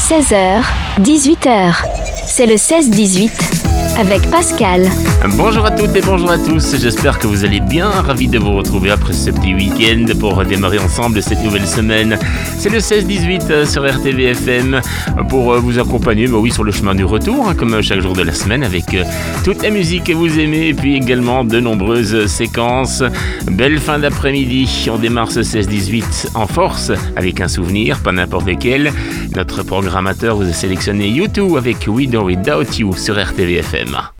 16h, 18h. C'est le 16-18 avec Pascal. Bonjour à toutes et bonjour à tous, j'espère que vous allez bien, ravi de vous retrouver après ce petit week-end pour démarrer ensemble cette nouvelle semaine. C'est le 16-18 sur RTVFM pour vous accompagner sur le chemin du retour, comme chaque jour de la semaine, avec toute la musique que vous aimez et puis également de nombreuses séquences. Belle fin d'après-midi, on démarre ce 16-18 en force avec un souvenir, pas n'importe lequel. Notre programmateur vous a sélectionné U2 avec We Don't Without You sur RTVFM.